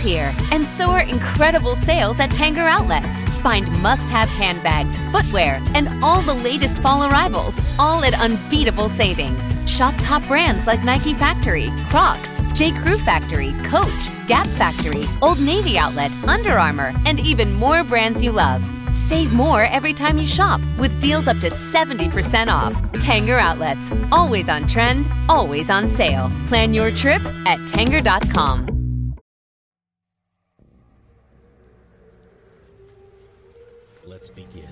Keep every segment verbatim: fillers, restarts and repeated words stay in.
here, and so are incredible sales at Tanger Outlets. Find must-have handbags, footwear, and all the latest fall arrivals, all at unbeatable savings. Shop top brands like Nike Factory, Crocs, J. Crew Factory, Coach, Gap Factory, Old Navy Outlet, Under Armour, and even more brands you love. Save more every time you shop with deals up to seventy percent off. Tanger Outlets. Always on trend, always on sale. Plan your trip at Tanger dot com. Let's begin.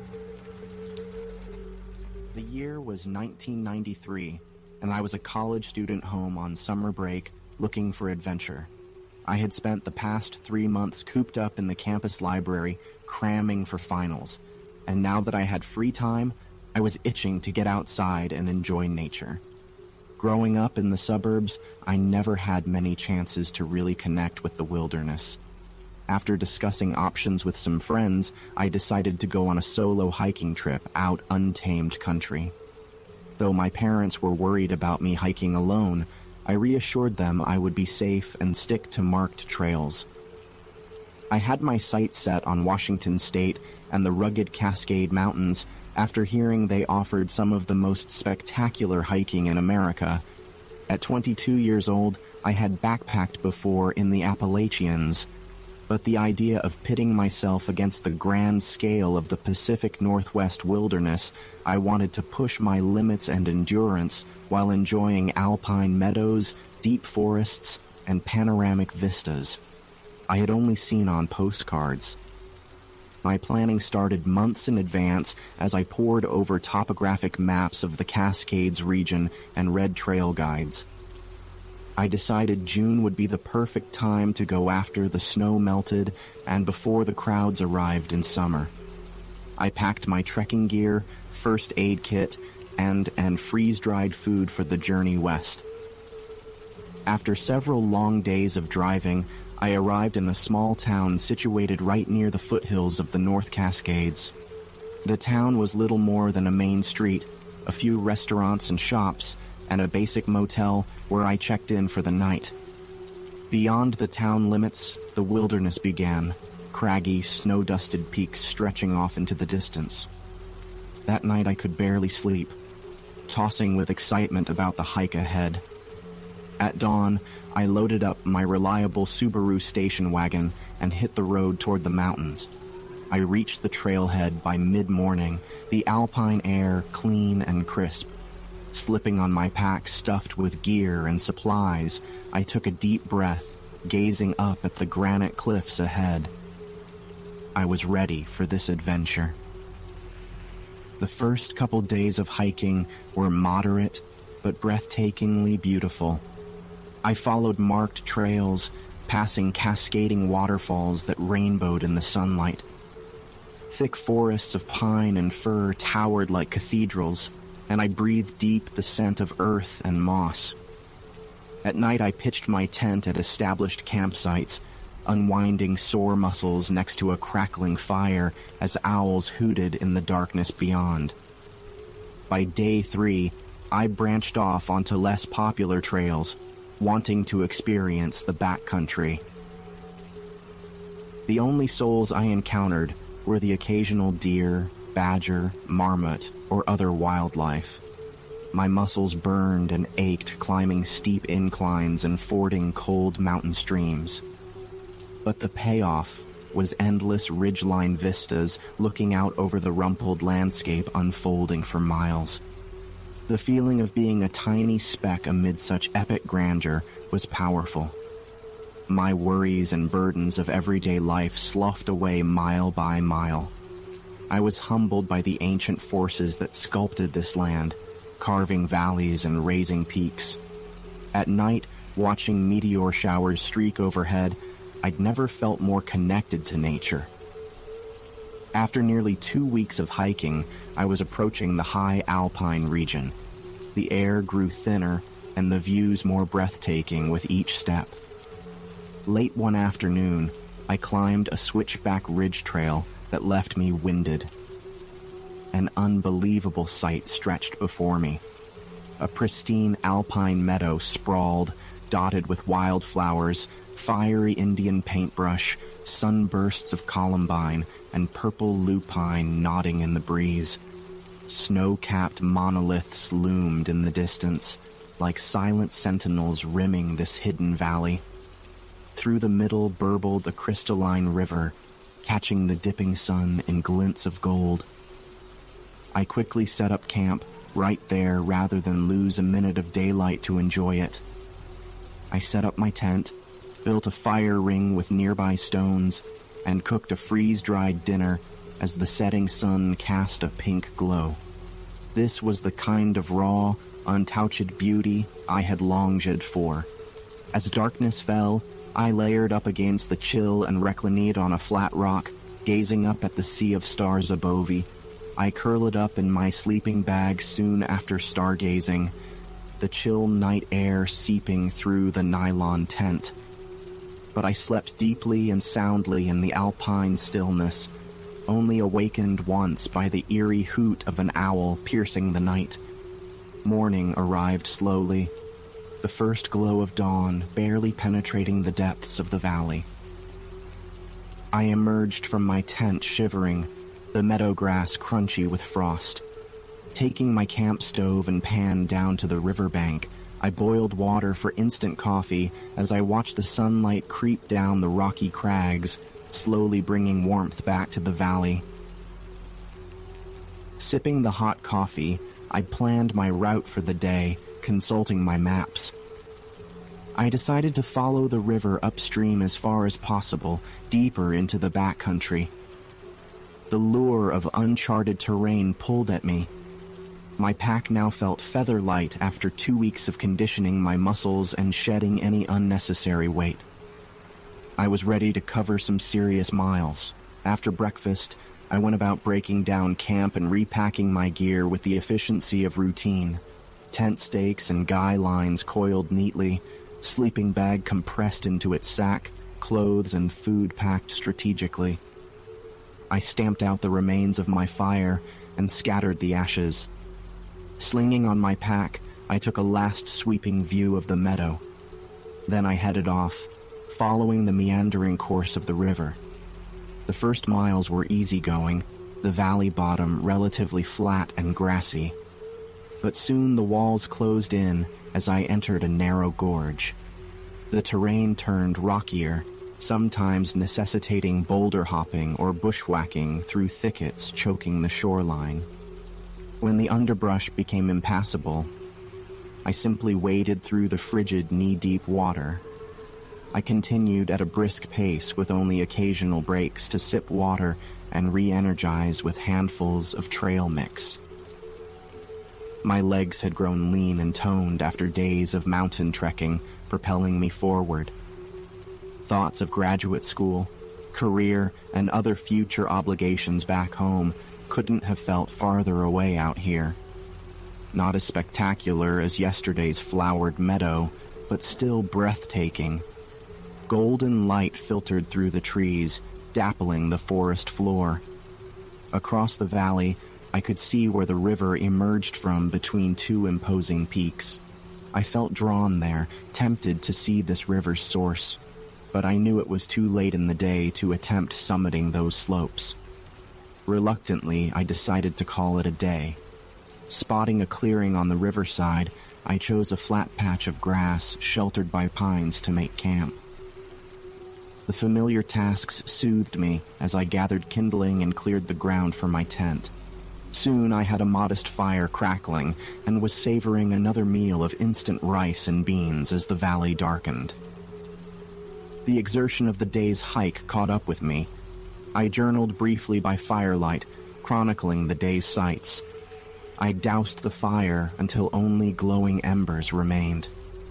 The year was nineteen ninety-three, and I was a college student home on summer break looking for adventure. I had spent the past three months cooped up in the campus library cramming for finals, and now that I had free time, I was itching to get outside and enjoy nature. Growing up in the suburbs, I never had many chances to really connect with the wilderness. After discussing options with some friends, I decided to go on a solo hiking trip out untamed country. Though my parents were worried about me hiking alone, I reassured them I would be safe and stick to marked trails. I had my sights set on Washington State and the rugged Cascade Mountains after hearing they offered some of the most spectacular hiking in America. At twenty-two years old, I had backpacked before in the Appalachians, but the idea of pitting myself against the grand scale of the Pacific Northwest wilderness, I wanted to push my limits and endurance while enjoying alpine meadows, deep forests, and panoramic vistas I had only seen on postcards. My planning started months in advance as I pored over topographic maps of the Cascades region and read trail guides. I decided June would be the perfect time to go after the snow melted and before the crowds arrived in summer. I packed my trekking gear, first aid kit, and and freeze-dried food for the journey west. After several long days of driving, I arrived in a small town situated right near the foothills of the North Cascades. The town was little more than a main street, a few restaurants and shops, and a basic motel where I checked in for the night. Beyond the town limits, the wilderness began, craggy, snow-dusted peaks stretching off into the distance. That night I could barely sleep, tossing with excitement about the hike ahead. At dawn, I loaded up my reliable Subaru station wagon and hit the road toward the mountains. I reached the trailhead by mid-morning, the alpine air clean and crisp. Slipping on my pack stuffed with gear and supplies, I took a deep breath, gazing up at the granite cliffs ahead. I was ready for this adventure. The first couple days of hiking were moderate, but breathtakingly beautiful. I followed marked trails, passing cascading waterfalls that rainbowed in the sunlight. Thick forests of pine and fir towered like cathedrals, and I breathed deep the scent of earth and moss. At night I pitched my tent at established campsites, unwinding sore muscles next to a crackling fire as owls hooted in the darkness beyond. By day three, I branched off onto less popular trails, wanting to experience the backcountry. The only souls I encountered were the occasional deer, badger, marmot, or other wildlife. My muscles burned and ached climbing steep inclines and fording cold mountain streams. But the payoff was endless ridgeline vistas looking out over the rumpled landscape unfolding for miles. The feeling of being a tiny speck amid such epic grandeur was powerful. My worries and burdens of everyday life sloughed away mile by mile. I was humbled by the ancient forces that sculpted this land, carving valleys and raising peaks. At night, watching meteor showers streak overhead, I'd never felt more connected to nature. After nearly two weeks of hiking, I was approaching the high alpine region. The air grew thinner and the views more breathtaking with each step. Late one afternoon, I climbed a switchback ridge trail that left me winded. An unbelievable sight stretched before me. A pristine alpine meadow sprawled, dotted with wildflowers, Fiery Indian paintbrush, sunbursts of columbine, and purple lupine nodding in the breeze. Snow-capped monoliths loomed in the distance, like silent sentinels rimming this hidden valley. Through the middle burbled a crystalline river, catching the dipping sun in glints of gold. I quickly set up camp right there rather than lose a minute of daylight to enjoy it. I set up my tent, built a fire ring with nearby stones, and cooked a freeze-dried dinner as the setting sun cast a pink glow. This was the kind of raw, untouched beauty I had longed for. As darkness fell, I layered up against the chill and reclined on a flat rock, gazing up at the sea of stars above me. I curled up in my sleeping bag soon after stargazing, the chill night air seeping through the nylon tent. But I slept deeply and soundly in the alpine stillness, only awakened once by the eerie hoot of an owl piercing the night. Morning arrived slowly, the first glow of dawn barely penetrating the depths of the valley. I emerged from my tent shivering, the meadow grass crunchy with frost. Taking my camp stove and pan down to the riverbank, I boiled water for instant coffee as I watched the sunlight creep down the rocky crags, slowly bringing warmth back to the valley. Sipping the hot coffee, I planned my route for the day, consulting my maps. I decided to follow the river upstream as far as possible, deeper into the backcountry. The lure of uncharted terrain pulled at me. My pack now felt feather-light after two weeks of conditioning my muscles and shedding any unnecessary weight. I was ready to cover some serious miles. After breakfast, I went about breaking down camp and repacking my gear with the efficiency of routine. Tent stakes and guy lines coiled neatly, sleeping bag compressed into its sack, clothes and food packed strategically. I stamped out the remains of my fire and scattered the ashes. Slinging on my pack, I took a last sweeping view of the meadow. Then I headed off, following the meandering course of the river. The first miles were easygoing, the valley bottom relatively flat and grassy. But soon the walls closed in as I entered a narrow gorge. The terrain turned rockier, sometimes necessitating boulder hopping or bushwhacking through thickets choking the shoreline. When the underbrush became impassable, I simply waded through the frigid knee-deep water. I continued at a brisk pace with only occasional breaks to sip water and re-energize with handfuls of trail mix. My legs had grown lean and toned after days of mountain trekking, propelling me forward. Thoughts of graduate school, career, and other future obligations back home couldn't have felt farther away out here. Not as spectacular as yesterday's flowered meadow, but still breathtaking. Golden light filtered through the trees, dappling the forest floor. Across the valley, I could see where the river emerged from between two imposing peaks. I felt drawn there, tempted to see this river's source, but I knew it was too late in the day to attempt summiting those slopes. Reluctantly, I decided to call it a day. Spotting a clearing on the riverside, I chose a flat patch of grass sheltered by pines to make camp. The familiar tasks soothed me as I gathered kindling and cleared the ground for my tent. Soon I had a modest fire crackling and was savoring another meal of instant rice and beans as the valley darkened. The exertion of the day's hike caught up with me. I journaled briefly by firelight, chronicling the day's sights. I doused the fire until only glowing embers remained.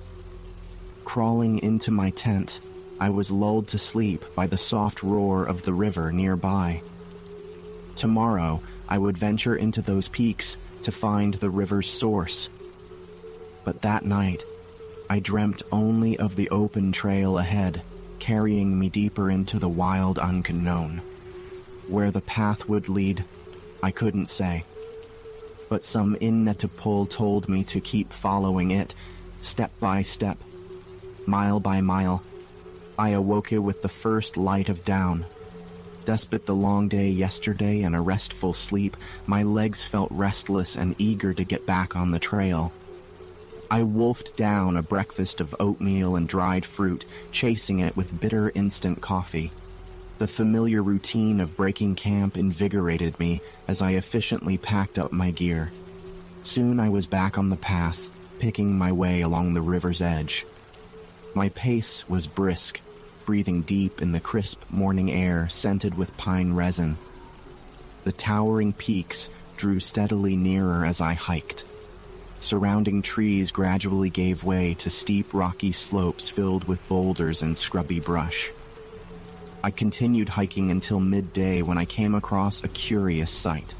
Crawling into my tent, I was lulled to sleep by the soft roar of the river nearby. Tomorrow, I would venture into those peaks to find the river's source. But that night, I dreamt only of the open trail ahead, carrying me deeper into the wild unknown. Where the path would lead, I couldn't say. But some Innetapul told me to keep following it, step by step, mile by mile, I awoke it with the first light of dawn. Despite the long day yesterday and a restful sleep, my legs felt restless and eager to get back on the trail. I wolfed down a breakfast of oatmeal and dried fruit, chasing it with bitter instant coffee. The familiar routine of breaking camp invigorated me as I efficiently packed up my gear. Soon I was back on the path, picking my way along the river's edge. My pace was brisk, breathing deep in the crisp morning air scented with pine resin. The towering peaks drew steadily nearer as I hiked. Surrounding trees gradually gave way to steep rocky slopes filled with boulders and scrubby brush. I continued hiking until midday when I came across a curious sight.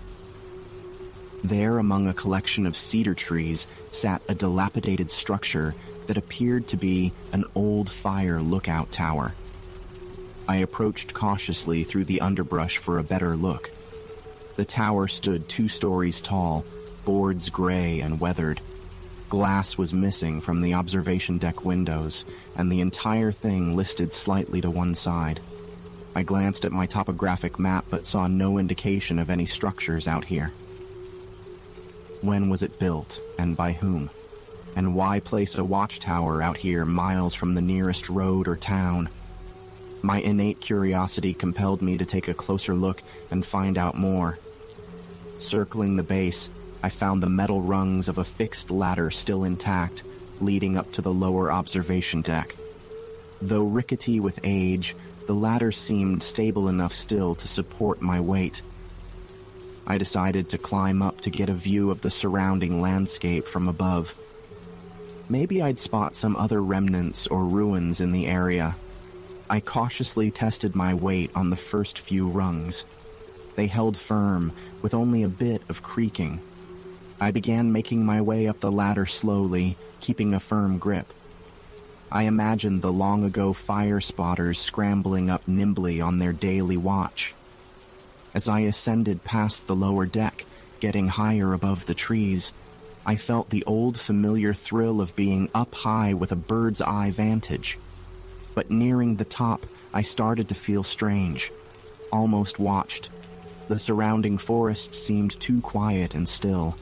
There, among a collection of cedar trees, sat a dilapidated structure that appeared to be an old fire lookout tower. I approached cautiously through the underbrush for a better look. The tower stood two stories tall, boards gray and weathered. Glass was missing from the observation deck windows, and the entire thing listed slightly to one side. I glanced at my topographic map but saw no indication of any structures out here. When was it built, and by whom? And why place a watchtower out here miles from the nearest road or town? My innate curiosity compelled me to take a closer look and find out more. Circling the base, I found the metal rungs of a fixed ladder still intact, leading up to the lower observation deck. Though rickety with age, the ladder seemed stable enough still to support my weight. I decided to climb up to get a view of the surrounding landscape from above. Maybe I'd spot some other remnants or ruins in the area. I cautiously tested my weight on the first few rungs. They held firm, with only a bit of creaking. I began making my way up the ladder slowly, keeping a firm grip. I imagined the long-ago fire spotters scrambling up nimbly on their daily watch. As I ascended past the lower deck, getting higher above the trees, I felt the old familiar thrill of being up high with a bird's eye vantage. But nearing the top, I started to feel strange, almost watched. The surrounding forest seemed too quiet and still.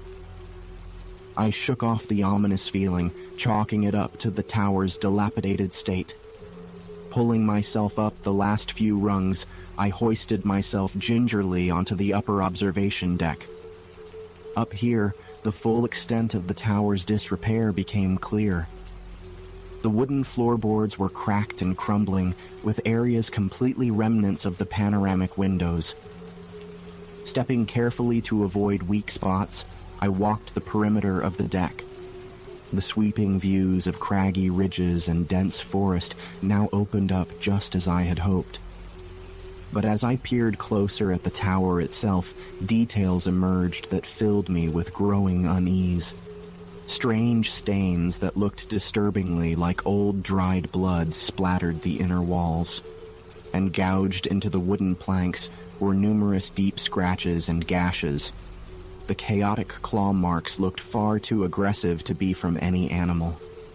I shook off the ominous feeling, chalking it up to the tower's dilapidated state. Pulling myself up the last few rungs, I hoisted myself gingerly onto the upper observation deck. Up here, the full extent of the tower's disrepair became clear. The wooden floorboards were cracked and crumbling, with areas completely remnants of the panoramic windows. Stepping carefully to avoid weak spots, I walked the perimeter of the deck. The sweeping views of craggy ridges and dense forest now opened up just as I had hoped. But as I peered closer at the tower itself, details emerged that filled me with growing unease. Strange stains that looked disturbingly like old dried blood splattered the inner walls, and gouged into the wooden planks were numerous deep scratches and gashes. The chaotic claw marks looked far too aggressive to be from any animal.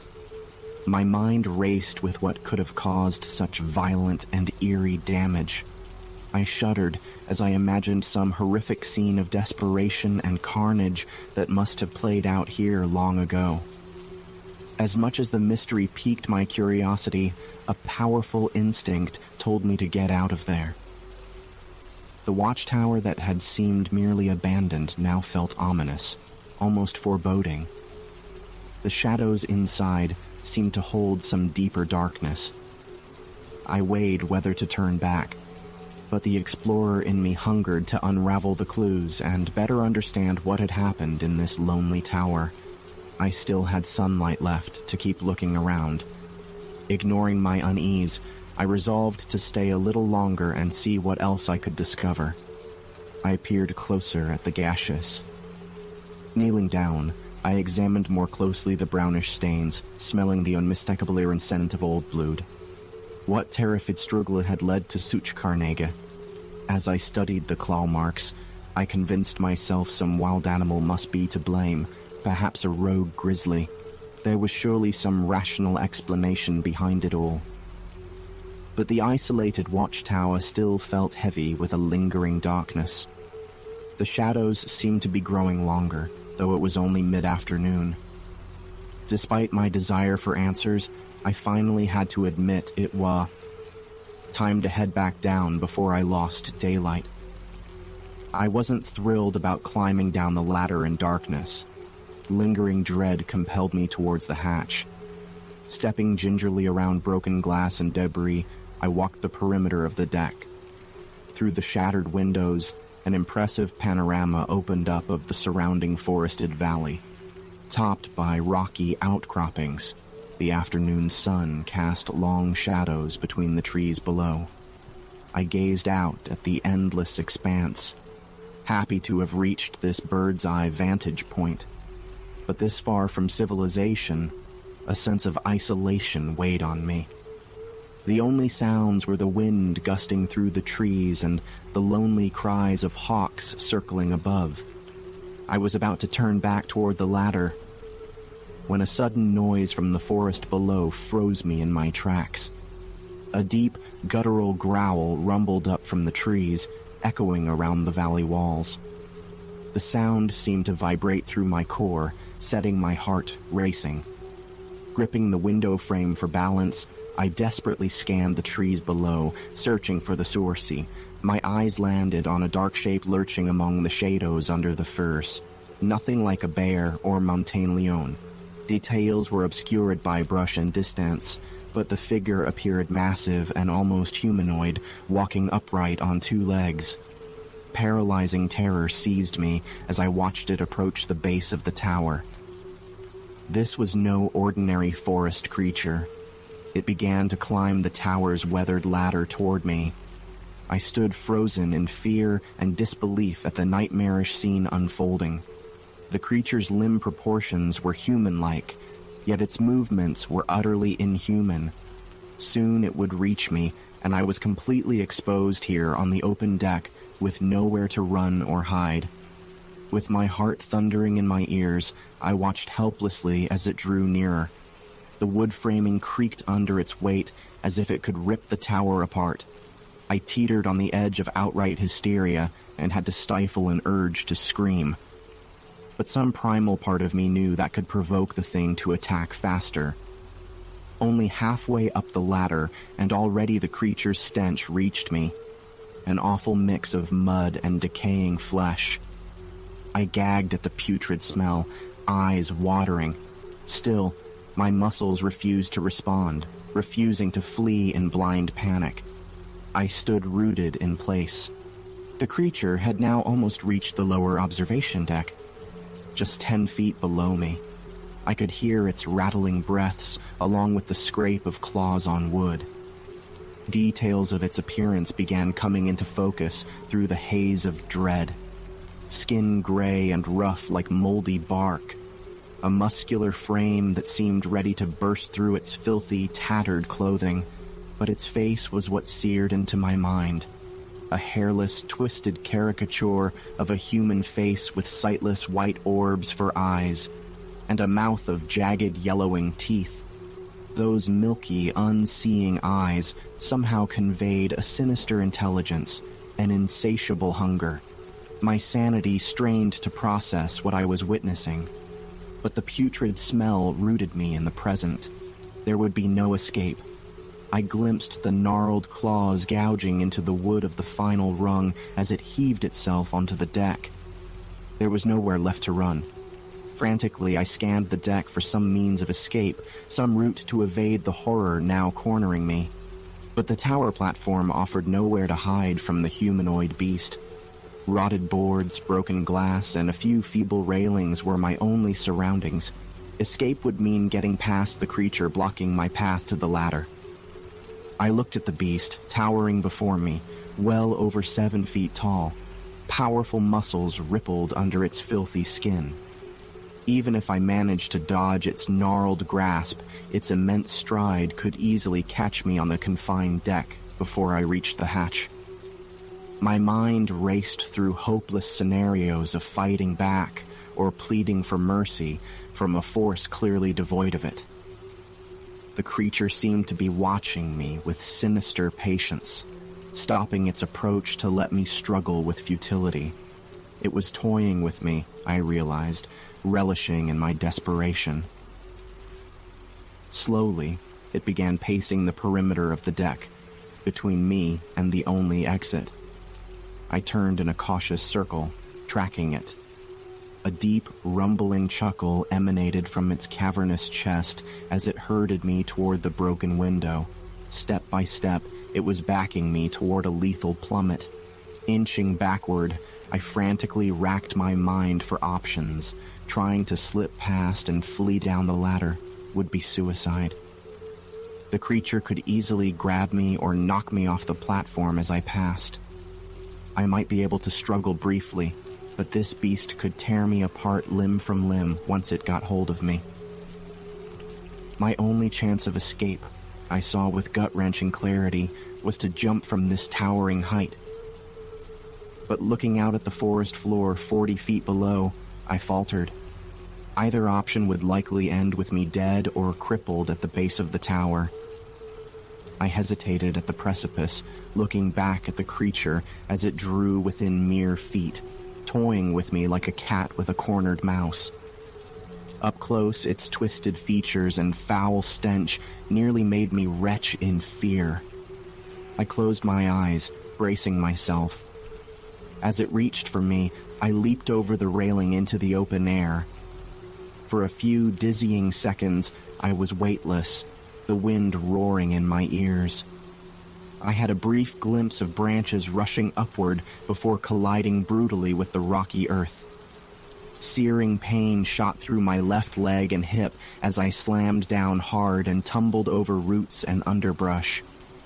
My mind raced with what could have caused such violent and eerie damage. I shuddered as I imagined some horrific scene of desperation and carnage that must have played out here long ago. As much as the mystery piqued my curiosity, a powerful instinct told me to get out of there. The watchtower that had seemed merely abandoned now felt ominous, almost foreboding. The shadows inside seemed to hold some deeper darkness. I weighed whether to turn back, but the explorer in me hungered to unravel the clues and better understand what had happened in this lonely tower. I still had sunlight left to keep looking around. Ignoring my unease, I resolved to stay a little longer and see what else I could discover. I peered closer at the gaseous. Kneeling down, I examined more closely the brownish stains, smelling the unmistakable iron scent of old blood. What terrified struggle had led to such carnage? As I studied the claw marks, I convinced myself some wild animal must be to blame, perhaps a rogue grizzly. There was surely some rational explanation behind it all. but the isolated watchtower still felt heavy with a lingering darkness. The shadows seemed to be growing longer, though it was only mid-afternoon. Despite my desire for answers, I finally had to admit it was time to head back down before I lost daylight. I wasn't thrilled about climbing down the ladder in darkness. Lingering dread compelled me towards the hatch. Stepping gingerly around broken glass and debris, I walked the perimeter of the deck. Through the shattered windows, an impressive panorama opened up of the surrounding forested valley. Topped by rocky outcroppings, the afternoon sun cast long shadows between the trees below. I gazed out at the endless expanse, happy to have reached this bird's-eye vantage point. But this far from civilization, a sense of isolation weighed on me. The only sounds were the wind gusting through the trees and the lonely cries of hawks circling above. I was about to turn back toward the ladder when a sudden noise from the forest below froze me in my tracks. A deep, guttural growl rumbled up from the trees, echoing around the valley walls. The sound seemed to vibrate through my core, setting my heart racing. Gripping the window frame for balance, I desperately scanned the trees below, searching for the source. My eyes landed on a dark shape lurching among the shadows under the firs. Nothing like a bear or mountain lion. Details were obscured by brush and distance, but the figure appeared massive and almost humanoid, walking upright on two legs. Paralyzing terror seized me as I watched it approach the base of the tower. This was no ordinary forest creature. It began to climb the tower's weathered ladder toward me. I stood frozen in fear and disbelief at the nightmarish scene unfolding. The creature's limb proportions were human-like, yet its movements were utterly inhuman. Soon it would reach me, and I was completely exposed here on the open deck with nowhere to run or hide. With my heart thundering in my ears, I watched helplessly as it drew nearer. The wood framing creaked under its weight as if it could rip the tower apart. I teetered on the edge of outright hysteria and had to stifle an urge to scream. But some primal part of me knew that could provoke the thing to attack faster. Only halfway up the ladder, and already the creature's stench reached me. An awful mix of mud and decaying flesh. I gagged at the putrid smell, eyes watering. Still, my muscles refused to respond, refusing to flee in blind panic. I stood rooted in place. The creature had now almost reached the lower observation deck. Just ten feet below me. I could hear its rattling breaths along with the scrape of claws on wood. Details of its appearance began coming into focus through the haze of dread. Skin gray and rough like moldy bark. A muscular frame that seemed ready to burst through its filthy, tattered clothing, but its face was what seared into my mind. A hairless, twisted caricature of a human face with sightless white orbs for eyes, and a mouth of jagged yellowing teeth. Those milky, unseeing eyes somehow conveyed a sinister intelligence, an insatiable hunger. My sanity strained to process what I was witnessing. But the putrid smell rooted me in the present. There would be no escape. I glimpsed the gnarled claws gouging into the wood of the final rung as it heaved itself onto the deck. There was nowhere left to run. Frantically, I scanned the deck for some means of escape, some route to evade the horror now cornering me. But the tower platform offered nowhere to hide from the humanoid beast. Rotted boards, broken glass, and a few feeble railings were my only surroundings. Escape would mean getting past the creature blocking my path to the ladder. I looked at the beast, towering before me, well over seven feet tall. Powerful muscles rippled under its filthy skin. Even if I managed to dodge its gnarled grasp, its immense stride could easily catch me on the confined deck before I reached the hatch. My mind raced through hopeless scenarios of fighting back or pleading for mercy from a force clearly devoid of it. The creature seemed to be watching me with sinister patience, stopping its approach to let me struggle with futility. It was toying with me, I realized, relishing in my desperation. Slowly, it began pacing the perimeter of the deck, between me and the only exit. I turned in a cautious circle, tracking it. A deep, rumbling chuckle emanated from its cavernous chest as it herded me toward the broken window. Step by step, it was backing me toward a lethal plummet. Inching backward, I frantically racked my mind for options. Trying to slip past and flee down the ladder would be suicide. The creature could easily grab me or knock me off the platform as I passed. I might be able to struggle briefly, but this beast could tear me apart limb from limb once it got hold of me. My only chance of escape, I saw with gut-wrenching clarity, was to jump from this towering height. But looking out at the forest floor forty feet below, I faltered. Either option would likely end with me dead or crippled at the base of the tower. I hesitated at the precipice, looking back at the creature as it drew within mere feet, toying with me like a cat with a cornered mouse. Up close, its twisted features and foul stench nearly made me retch in fear. I closed my eyes, bracing myself. As it reached for me, I leaped over the railing into the open air. For a few dizzying seconds, I was weightless, the wind roaring in my ears. I had a brief glimpse of branches rushing upward before colliding brutally with the rocky earth. Searing pain shot through my left leg and hip as I slammed down hard and tumbled over roots and underbrush.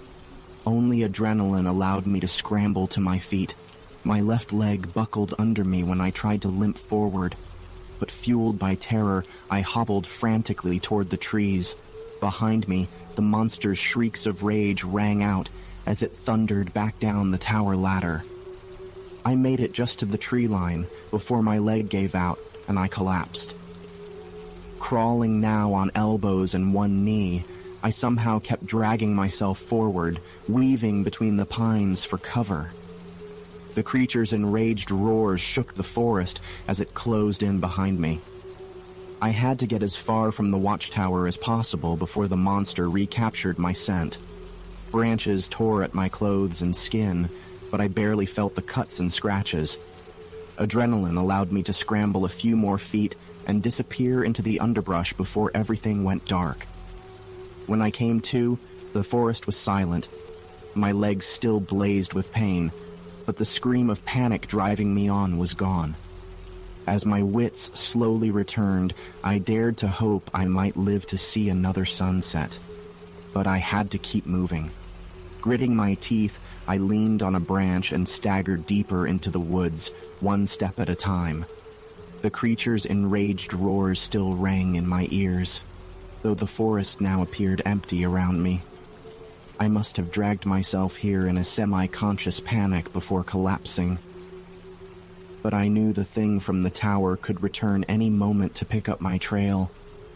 Only adrenaline allowed me to scramble to my feet. My left leg buckled under me when I tried to limp forward, but fueled by terror, I hobbled frantically toward the trees. Behind me, the monster's shrieks of rage rang out as it thundered back down the tower ladder. I made it just to the tree line before my leg gave out and I collapsed. Crawling now on elbows and one knee, I somehow kept dragging myself forward, weaving between the pines for cover. The creature's enraged roars shook the forest as it closed in behind me. I had to get as far from the watchtower as possible before the monster recaptured my scent. Branches tore at my clothes and skin, but I barely felt the cuts and scratches. Adrenaline allowed me to scramble a few more feet and disappear into the underbrush before everything went dark. When I came to, the forest was silent. My legs still blazed with pain, but the scream of panic driving me on was gone. As my wits slowly returned, I dared to hope I might live to see another sunset. But I had to keep moving. Gritting my teeth, I leaned on a branch and staggered deeper into the woods, one step at a time. The creature's enraged roars still rang in my ears, though the forest now appeared empty around me. I must have dragged myself here in a semi-conscious panic before collapsing. But I knew the thing from the tower could return any moment to pick up my trail.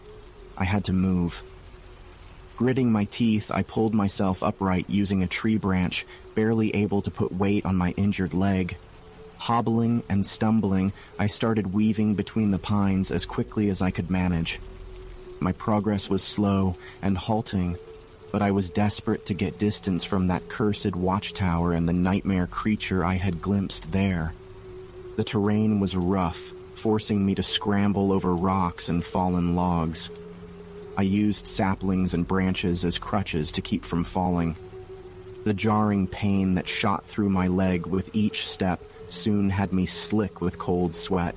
I had to move. Gritting my teeth, I pulled myself upright using a tree branch, barely able to put weight on my injured leg. Hobbling and stumbling, I started weaving between the pines as quickly as I could manage. My progress was slow and halting, but I was desperate to get distance from that cursed watchtower and the nightmare creature I had glimpsed there. The terrain was rough, forcing me to scramble over rocks and fallen logs. I used saplings and branches as crutches to keep from falling. The jarring pain that shot through my leg with each step soon had me slick with cold sweat.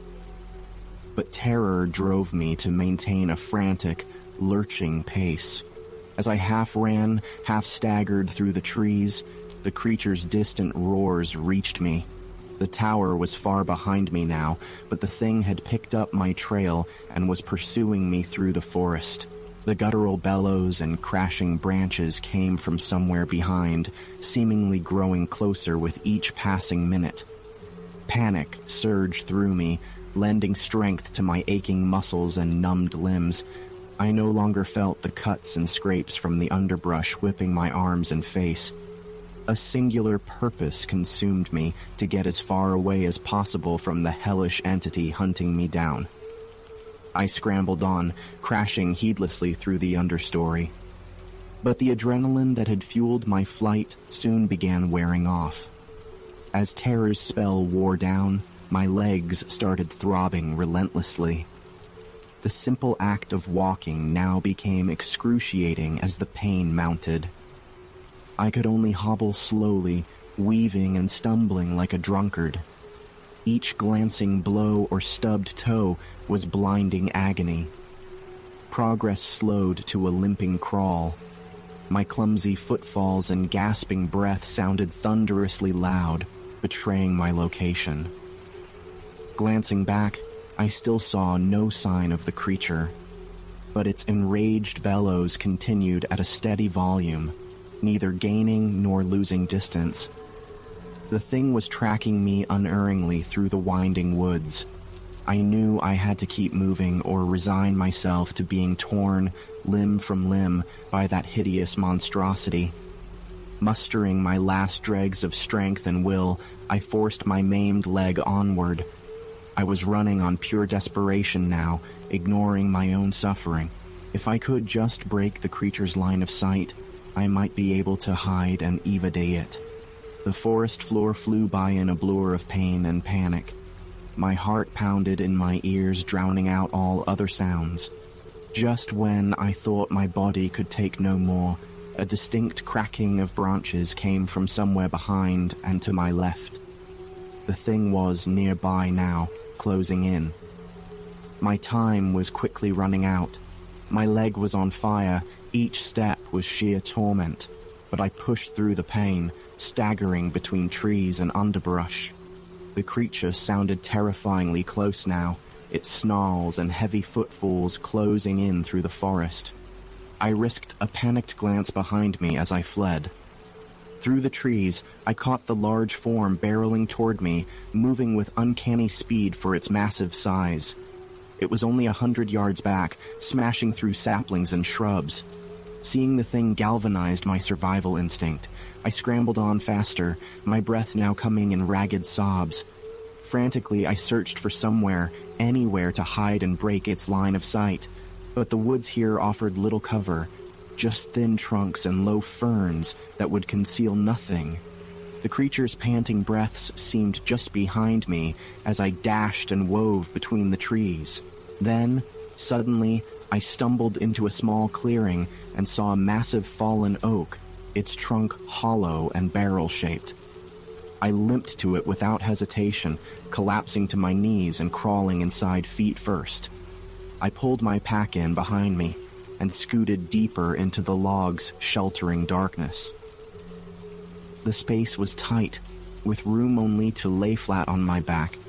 But terror drove me to maintain a frantic, lurching pace. As I half ran, half staggered through the trees, the creature's distant roars reached me. The tower was far behind me now, but the thing had picked up my trail and was pursuing me through the forest. The guttural bellows and crashing branches came from somewhere behind, seemingly growing closer with each passing minute. Panic surged through me, lending strength to my aching muscles and numbed limbs. I no longer felt the cuts and scrapes from the underbrush whipping my arms and face. A singular purpose consumed me to get as far away as possible from the hellish entity hunting me down. I scrambled on, crashing heedlessly through the understory. But the adrenaline that had fueled my flight soon began wearing off. As terror's spell wore down, my legs started throbbing relentlessly. The simple act of walking now became excruciating as the pain mounted. I could only hobble slowly, weaving and stumbling like a drunkard. Each glancing blow or stubbed toe was blinding agony. Progress slowed to a limping crawl. My clumsy footfalls and gasping breath sounded thunderously loud, betraying my location. Glancing back, I still saw no sign of the creature, but its enraged bellows continued at a steady volume, neither gaining nor losing distance. The thing was tracking me unerringly through the winding woods. I knew I had to keep moving or resign myself to being torn limb from limb by that hideous monstrosity. Mustering my last dregs of strength and will, I forced my maimed leg onward. I was running on pure desperation now, ignoring my own suffering. If I could just break the creature's line of sight, I might be able to hide and evade it. The forest floor flew by in a blur of pain and panic. My heart pounded in my ears, drowning out all other sounds. Just when I thought my body could take no more, a distinct cracking of branches came from somewhere behind and to my left. The thing was nearby now, closing in. My time was quickly running out. My leg was on fire, each step was sheer torment, but I pushed through the pain, staggering between trees and underbrush. The creature sounded terrifyingly close now, its snarls and heavy footfalls closing in through the forest. I risked a panicked glance behind me as I fled. Through the trees, I caught the large form barreling toward me, moving with uncanny speed for its massive size. It was only a hundred yards back, smashing through saplings and shrubs. Seeing the thing galvanized my survival instinct. I scrambled on faster, my breath now coming in ragged sobs. Frantically, I searched for somewhere, anywhere to hide and break its line of sight. But the woods here offered little cover, just thin trunks and low ferns that would conceal nothing. The creature's panting breaths seemed just behind me as I dashed and wove between the trees. Then, suddenly, I stumbled into a small clearing and saw a massive fallen oak, its trunk hollow and barrel-shaped. I limped to it without hesitation, collapsing to my knees and crawling inside feet first. I pulled my pack in behind me and scooted deeper into the log's sheltering darkness. The space was tight, with room only to lay flat on my back.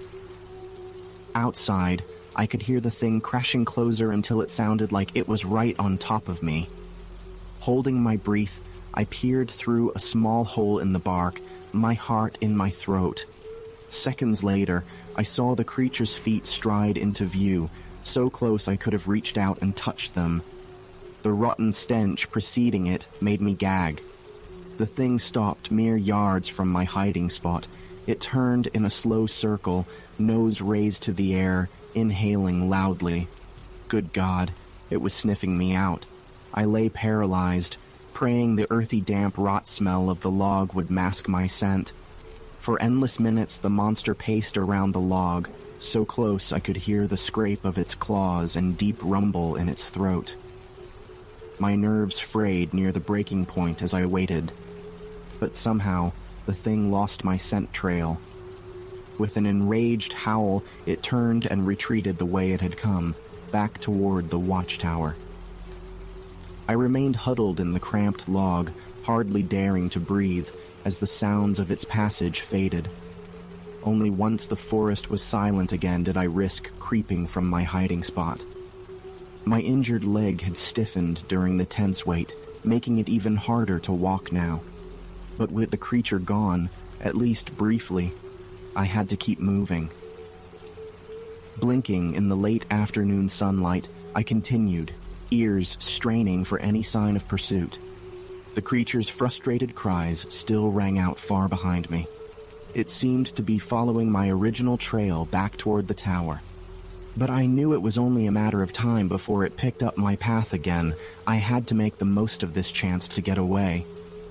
Outside, I could hear the thing crashing closer until it sounded like it was right on top of me. Holding my breath, I peered through a small hole in the bark, my heart in my throat. Seconds later, I saw the creature's feet stride into view, so close I could have reached out and touched them. The rotten stench preceding it made me gag. The thing stopped mere yards from my hiding spot. It turned in a slow circle, nose raised to the air, inhaling loudly. Good God, it was sniffing me out. I lay paralyzed, praying the earthy damp rot smell of the log would mask my scent. For endless minutes the monster paced around the log, so close I could hear the scrape of its claws and deep rumble in its throat. My nerves frayed near the breaking point as I waited. But somehow, the thing lost my scent trail. With an enraged howl, it turned and retreated the way it had come, back toward the watchtower. I remained huddled in the cramped log, hardly daring to breathe, as the sounds of its passage faded. Only once the forest was silent again did I risk creeping from my hiding spot. My injured leg had stiffened during the tense wait, making it even harder to walk now. But with the creature gone, at least briefly, I had to keep moving. Blinking in the late afternoon sunlight, I continued, ears straining for any sign of pursuit. The creature's frustrated cries still rang out far behind me. It seemed to be following my original trail back toward the tower. But I knew it was only a matter of time before it picked up my path again. I had to make the most of this chance to get away.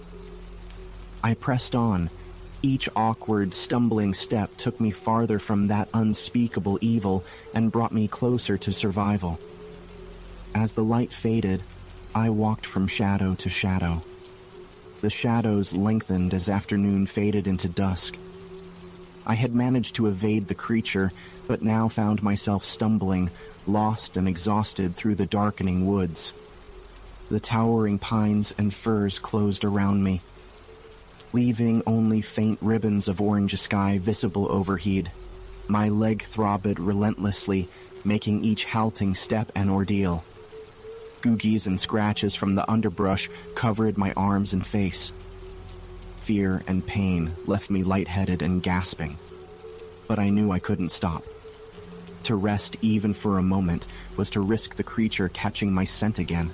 I pressed on. Each awkward, stumbling step took me farther from that unspeakable evil and brought me closer to survival. As the light faded, I walked from shadow to shadow. The shadows lengthened as afternoon faded into dusk. I had managed to evade the creature, but now found myself stumbling, lost and exhausted through the darkening woods. The towering pines and firs closed around me, leaving only faint ribbons of orange sky visible overhead. My leg throbbed relentlessly, making each halting step an ordeal. Googies and scratches from the underbrush covered my arms and face. Fear and pain left me lightheaded and gasping, but I knew I couldn't stop. To rest even for a moment was to risk the creature catching my scent again.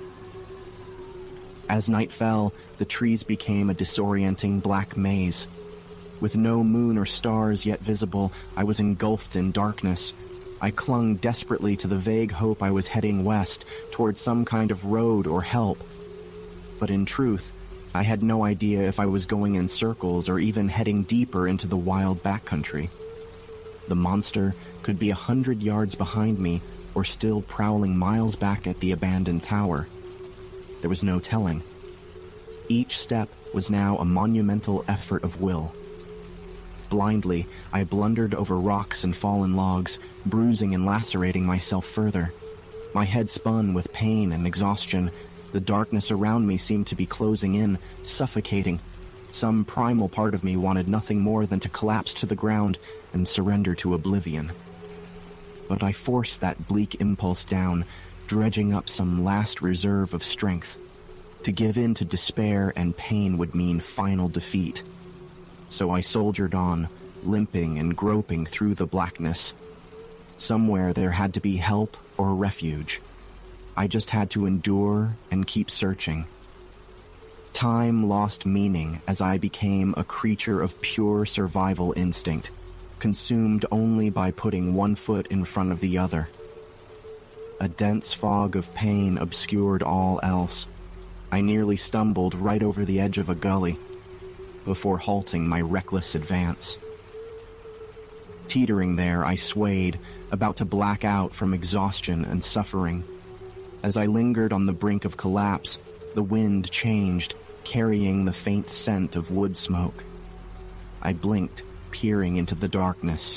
As night fell, the trees became a disorienting black maze. With no moon or stars yet visible, I was engulfed in darkness. I clung desperately to the vague hope I was heading west, toward some kind of road or help. But in truth, I had no idea if I was going in circles or even heading deeper into the wild backcountry. The monster could be a hundred yards behind me or still prowling miles back at the abandoned tower. There was no telling. Each step was now a monumental effort of will. Blindly, I blundered over rocks and fallen logs, bruising and lacerating myself further. My head spun with pain and exhaustion. The darkness around me seemed to be closing in, suffocating. Some primal part of me wanted nothing more than to collapse to the ground and surrender to oblivion. But I forced that bleak impulse down, dredging up some last reserve of strength. To give in to despair and pain would mean final defeat. So I soldiered on, limping and groping through the blackness. Somewhere there had to be help or refuge. I just had to endure and keep searching. Time lost meaning as I became a creature of pure survival instinct, consumed only by putting one foot in front of the other. A dense fog of pain obscured all else. I nearly stumbled right over the edge of a gully before halting my reckless advance. Teetering there, I swayed, about to black out from exhaustion and suffering. As I lingered on the brink of collapse, the wind changed, carrying the faint scent of wood smoke. I blinked, peering into the darkness.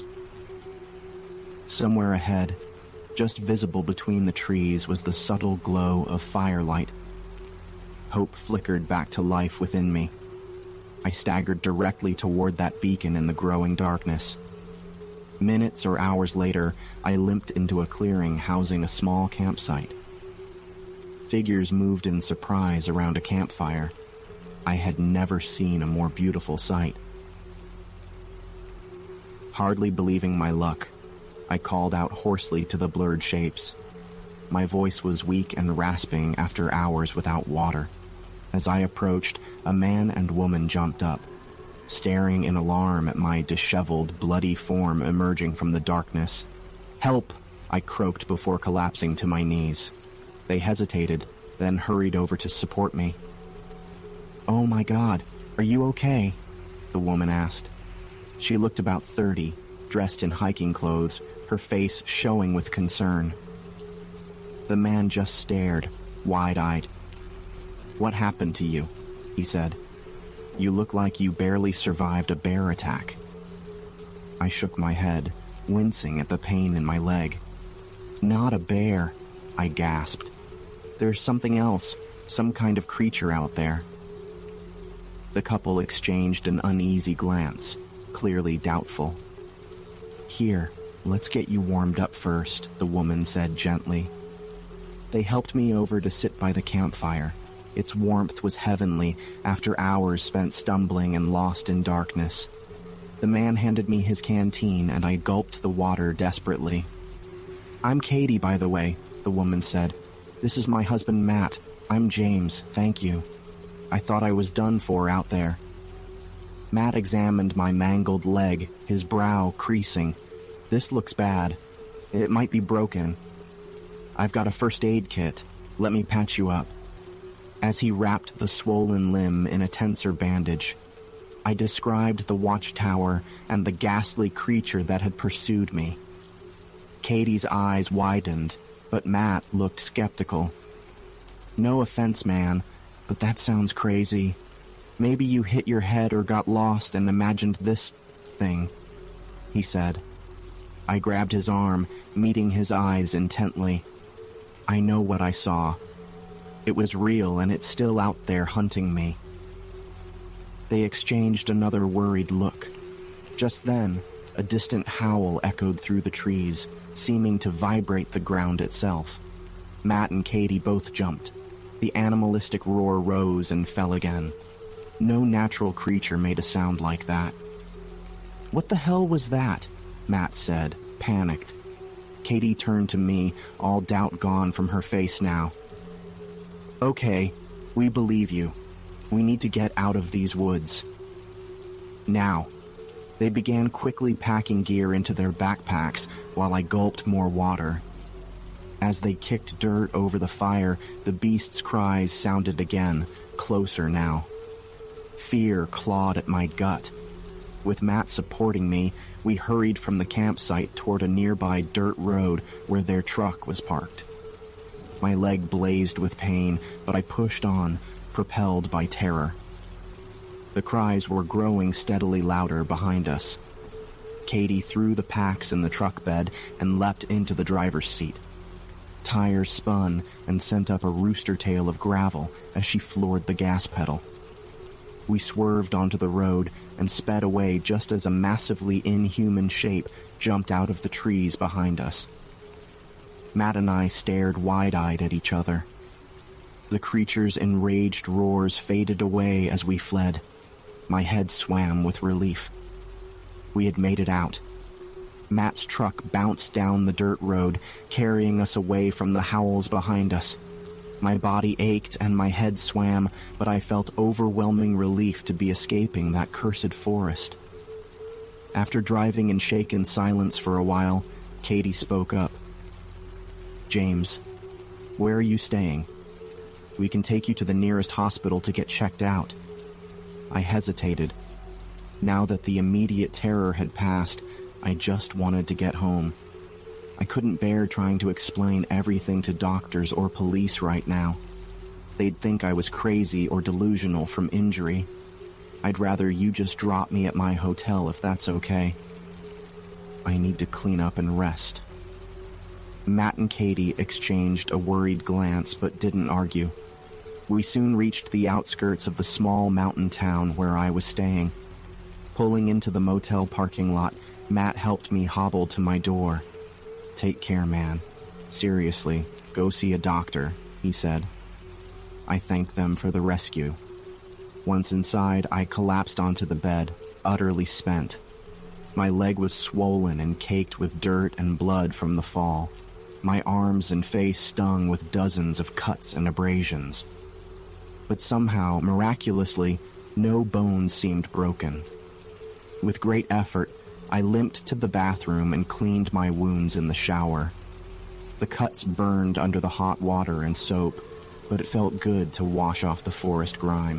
Somewhere ahead, just visible between the trees, was the subtle glow of firelight. Hope flickered back to life within me. I staggered directly toward that beacon in the growing darkness. Minutes or hours later, I limped into a clearing housing a small campsite. Figures moved in surprise around a campfire. I had never seen a more beautiful sight. Hardly believing my luck, I called out hoarsely to the blurred shapes. My voice was weak and rasping after hours without water. As I approached, a man and woman jumped up, staring in alarm at my disheveled, bloody form emerging from the darkness. "Help!" I croaked before collapsing to my knees. They hesitated, then hurried over to support me. "Oh my God, are you okay?" the woman asked. She looked about thirty, dressed in hiking clothes, her face showing with concern. The man just stared, wide-eyed. "What happened to you?" he said. "You look like you barely survived a bear attack." I shook my head, wincing at the pain in my leg. "Not a bear," I gasped. "There's something else, some kind of creature out there." The couple exchanged an uneasy glance, clearly doubtful. "Here, let's get you warmed up first," the woman said gently. They helped me over to sit by the campfire. Its warmth was heavenly after hours spent stumbling and lost in darkness. The man handed me his canteen and I gulped the water desperately. "I'm Katie, by the way," the woman said. This is my husband, Matt. I'm James, thank you. I thought I was done for out there." Matt examined my mangled leg, his brow creasing. "This looks bad. It might be broken. I've got a first aid kit. Let me patch you up." As he wrapped the swollen limb in a tensor bandage, I described the watchtower and the ghastly creature that had pursued me. Katie's eyes widened, but Matt looked skeptical. "No offense, man, but that sounds crazy. Maybe you hit your head or got lost and imagined this thing," he said. I grabbed his arm, meeting his eyes intently. I know what I saw. It was real, and it's still out there hunting me. They exchanged another worried look. Just then, a distant howl echoed through the trees, seeming to vibrate the ground itself. Matt and Katie both jumped. The animalistic roar rose and fell again. No natural creature made a sound like that. "What the hell was that?" Matt said, panicked. Katie turned to me, all doubt gone from her face now. "Okay, we believe you. We need to get out of these woods. Now." They began quickly packing gear into their backpacks while I gulped more water. As they kicked dirt over the fire, the beast's cries sounded again, closer now. Fear clawed at my gut. With Matt supporting me, we hurried from the campsite toward a nearby dirt road where their truck was parked. My leg blazed with pain, but I pushed on, propelled by terror. The cries were growing steadily louder behind us. Katie threw the packs in the truck bed and leapt into the driver's seat. Tires spun and sent up a rooster tail of gravel as she floored the gas pedal. We swerved onto the road and sped away just as a massively inhuman shape jumped out of the trees behind us. Matt and I stared wide-eyed at each other. The creature's enraged roars faded away as we fled. My head swam with relief. We had made it out. Matt's truck bounced down the dirt road, carrying us away from the howls behind us. My body ached and my head swam, but I felt overwhelming relief to be escaping that cursed forest. After driving in shaken silence for a while, Katie spoke up. "James, where are you staying? We can take you to the nearest hospital to get checked out." I hesitated. Now that the immediate terror had passed, I just wanted to get home. I couldn't bear trying to explain everything to doctors or police right now. They'd think I was crazy or delusional from injury. I'd rather you just drop me at my hotel if that's okay. I need to clean up and rest. Matt and Katie exchanged a worried glance but didn't argue. We soon reached the outskirts of the small mountain town where I was staying. Pulling into the motel parking lot, Matt helped me hobble to my door. "Take care, man. Seriously, go see a doctor," he said. I thanked them for the rescue. Once inside, I collapsed onto the bed, utterly spent. My leg was swollen and caked with dirt and blood from the fall. My arms and face stung with dozens of cuts and abrasions. But somehow, miraculously, no bones seemed broken. With great effort, I limped to the bathroom and cleaned my wounds in the shower. The cuts burned under the hot water and soap, but it felt good to wash off the forest grime.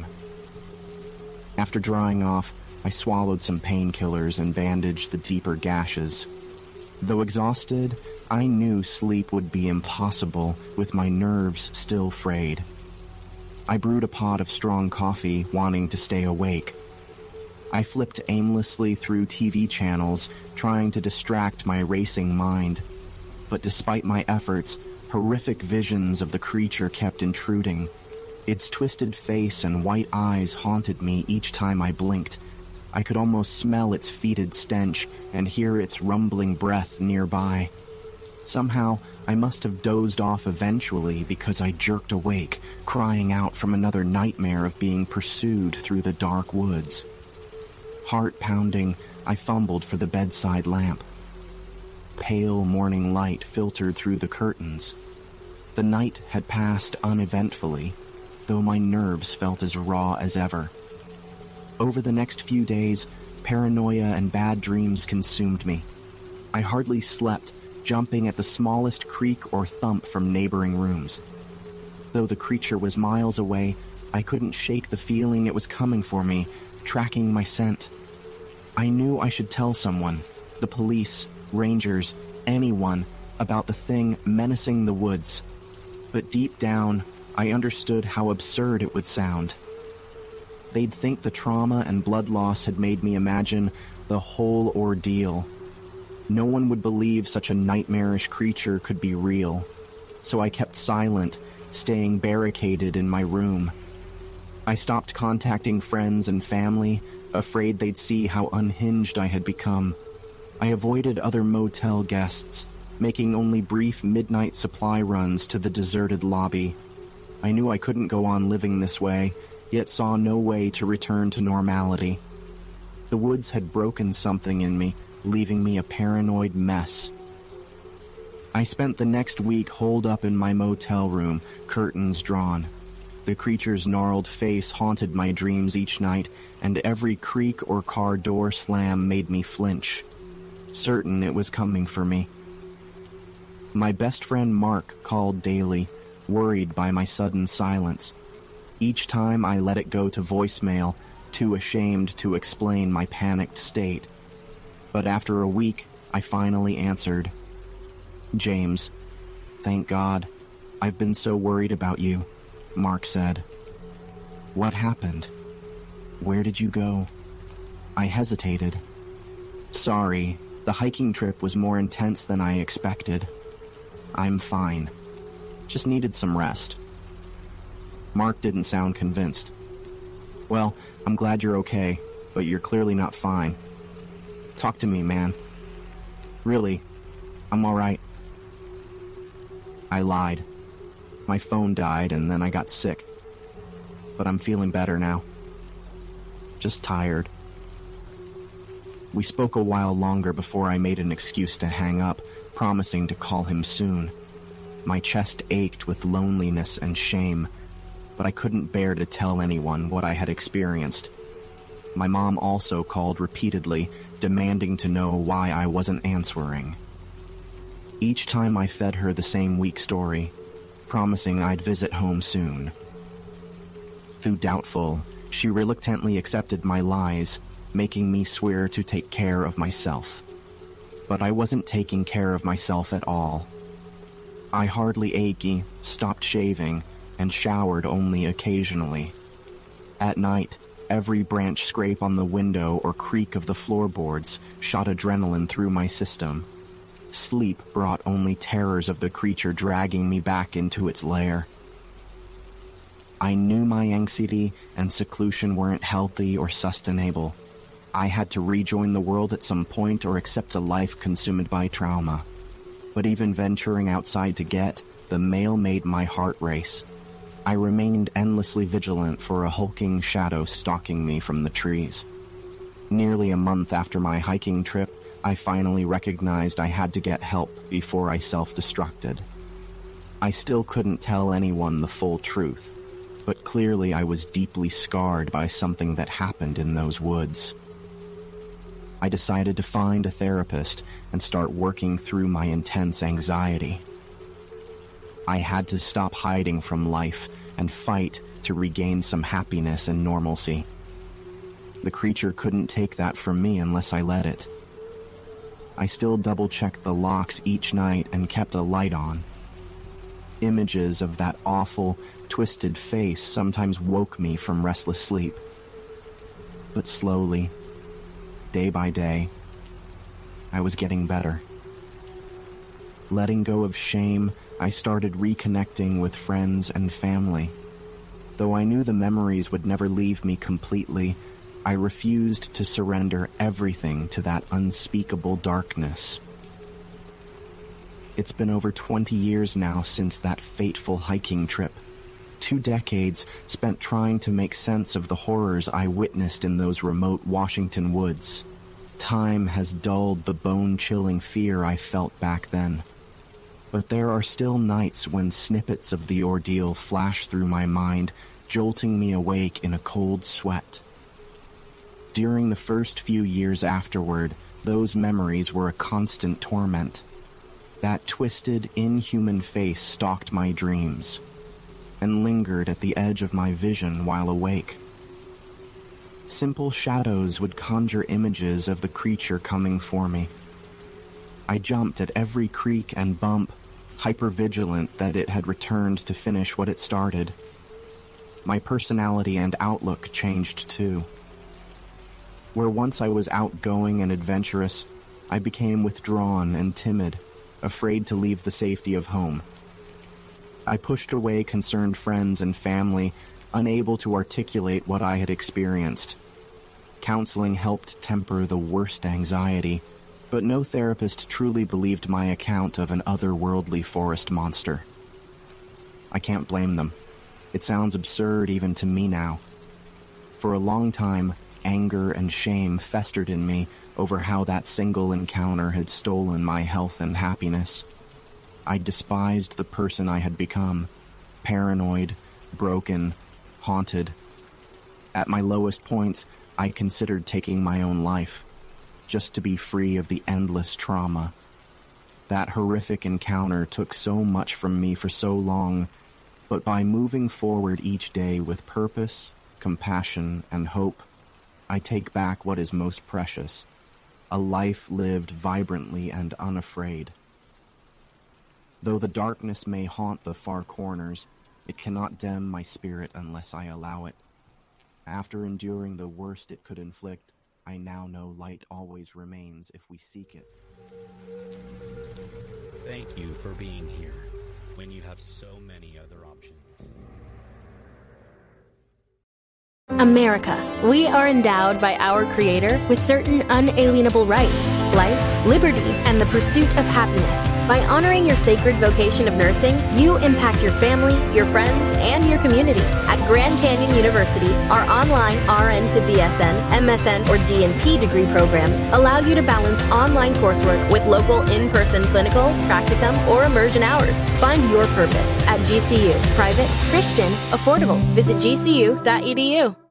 After drying off, I swallowed some painkillers and bandaged the deeper gashes. Though exhausted, I knew sleep would be impossible with my nerves still frayed. I brewed a pot of strong coffee, wanting to stay awake. I flipped aimlessly through T V channels, trying to distract my racing mind. But despite my efforts, horrific visions of the creature kept intruding. Its twisted face and white eyes haunted me each time I blinked. I could almost smell its fetid stench and hear its rumbling breath nearby. Somehow, I must have dozed off eventually because I jerked awake, crying out from another nightmare of being pursued through the dark woods. Heart pounding, I fumbled for the bedside lamp. Pale morning light filtered through the curtains. The night had passed uneventfully, though my nerves felt as raw as ever. Over the next few days, paranoia and bad dreams consumed me. I hardly slept, jumping at the smallest creak or thump from neighboring rooms. Though the creature was miles away, I couldn't shake the feeling it was coming for me, tracking my scent. I knew I should tell someone, the police, rangers, anyone, about the thing menacing the woods. But deep down, I understood how absurd it would sound. They'd think the trauma and blood loss had made me imagine the whole ordeal. No one would believe such a nightmarish creature could be real, so I kept silent, staying barricaded in my room. I stopped contacting friends and family, afraid they'd see how unhinged I had become. I avoided other motel guests, making only brief midnight supply runs to the deserted lobby. I knew I couldn't go on living this way, yet saw no way to return to normality. The woods had broken something in me, leaving me a paranoid mess. I spent the next week holed up in my motel room, curtains drawn. The creature's gnarled face haunted my dreams each night, and every creak or car door slam made me flinch, certain it was coming for me. My best friend Mark called daily, worried by my sudden silence. Each time I let it go to voicemail, too ashamed to explain my panicked state. But after a week, I finally answered. "James, thank God. I've been so worried about you," Mark said. "What happened? Where did you go?" I hesitated. "Sorry, the hiking trip was more intense than I expected. I'm fine. Just needed some rest." Mark didn't sound convinced. "Well, I'm glad you're okay, but you're clearly not fine. Talk to me, man." "Really, I'm all right." I lied. My phone died and then I got sick. But I'm feeling better now. Just tired. We spoke a while longer before I made an excuse to hang up, promising to call him soon. My chest ached with loneliness and shame, but I couldn't bear to tell anyone what I had experienced. My mom also called repeatedly, demanding to know why I wasn't answering. Each time I fed her the same weak story, promising I'd visit home soon. Though doubtful, she reluctantly accepted my lies, making me swear to take care of myself. But I wasn't taking care of myself at all. I hardly ate, stopped shaving, and showered only occasionally. At night, every branch scrape on the window or creak of the floorboards shot adrenaline through my system. Sleep brought only terrors of the creature dragging me back into its lair. I knew my anxiety and seclusion weren't healthy or sustainable. I had to rejoin the world at some point or accept a life consumed by trauma. But even venturing outside to get, the mail made my heart race. I remained endlessly vigilant for a hulking shadow stalking me from the trees. Nearly a month after my hiking trip, I finally recognized I had to get help before I self-destructed. I still couldn't tell anyone the full truth, but clearly I was deeply scarred by something that happened in those woods. I decided to find a therapist and start working through my intense anxiety. I had to stop hiding from life and fight to regain some happiness and normalcy. The creature couldn't take that from me unless I let it. I still double-checked the locks each night and kept a light on. Images of that awful, twisted face sometimes woke me from restless sleep. But slowly, day by day, I was getting better. Letting go of shame, I started reconnecting with friends and family. Though I knew the memories would never leave me completely, I refused to surrender everything to that unspeakable darkness. It's been over twenty years now since that fateful hiking trip. Two decades spent trying to make sense of the horrors I witnessed in those remote Washington woods. Time has dulled the bone-chilling fear I felt back then. But there are still nights when snippets of the ordeal flash through my mind, jolting me awake in a cold sweat. During the first few years afterward, those memories were a constant torment. That twisted, inhuman face stalked my dreams and lingered at the edge of my vision while awake. Simple shadows would conjure images of the creature coming for me. I jumped at every creak and bump, hypervigilant that it had returned to finish what it started. My personality and outlook changed too. Where once I was outgoing and adventurous, I became withdrawn and timid, afraid to leave the safety of home. I pushed away concerned friends and family, unable to articulate what I had experienced. Counseling helped temper the worst anxiety, but no therapist truly believed my account of an otherworldly forest monster. I can't blame them. It sounds absurd even to me now. For a long time, anger and shame festered in me over how that single encounter had stolen my health and happiness. I despised the person I had become, paranoid, broken, haunted. At my lowest points, I considered taking my own life, just to be free of the endless trauma. That horrific encounter took so much from me for so long, but by moving forward each day with purpose, compassion, and hope, I take back what is most precious, a life lived vibrantly and unafraid. Though the darkness may haunt the far corners, it cannot dim my spirit unless I allow it. After enduring the worst it could inflict, I now know light always remains if we seek it. Thank you for being here when you have so many other options. America. We are endowed by our Creator with certain unalienable rights, life, liberty, and the pursuit of happiness. By honoring your sacred vocation of nursing, you impact your family, your friends, and your community. At Grand Canyon University, our online R N to B S N, M S N, or D N P degree programs allow you to balance online coursework with local in-person clinical, practicum, or immersion hours. Find your purpose at G C U. Private, Christian, affordable. Visit G C U dot E D U.